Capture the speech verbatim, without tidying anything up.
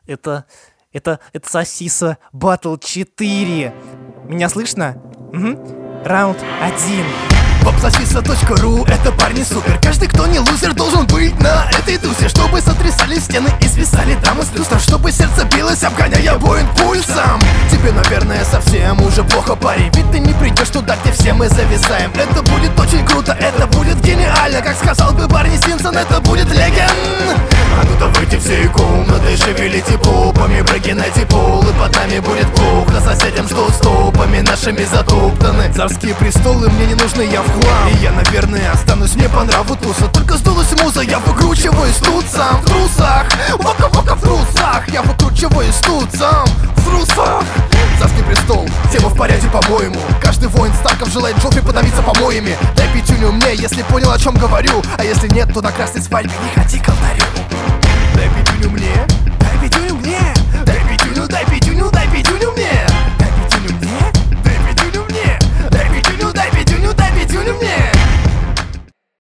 Это... Это... Это Сосиса Батл четыре. Меня слышно? Угу. Раунд один. Попсосиса точка ру, это парни супер. Каждый, кто не лузер, должен быть на этой тусе. Чтобы сотрясали стены и свисали дамы с люстр, чтобы сердце билось, обгоняя Боинг пульсом. Тебе, наверное, совсем уже плохо, парень, ведь ты не придешь туда, где все мы зависаем. Это будет очень круто, это будет гениально. Как сказал бы Барни Симпсон, это будет легенд. А ну давайте всей комнатой шевелите попами, прогинайте пол, и под нами будет плохо. Соседям что стопами нашими затоптаны. Царские престолы мне не нужны, я в хлам. И я, наверное, останусь не по нраву туса. Только сдулась муза, я выкручиваюсь тут сам в трусах. Вока-вока в трусах, я выкручиваюсь тут сам в трусах. Царский престол, тема в порядке, по-моему. Каждый воин Старков желает Джоффри подавиться помоями. Дай пятюню мне, если понял, о чем говорю. А если нет, то на красной свадьбе не ходи к алтарю.